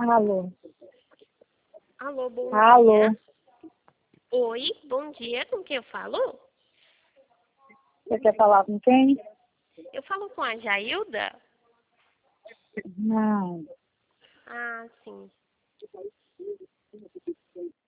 Alô. Alô, bom Alô. dia. Oi, bom dia. Com quem eu falo? Você quer falar com quem? Eu falo com a Jailda? Não. Ah, sim.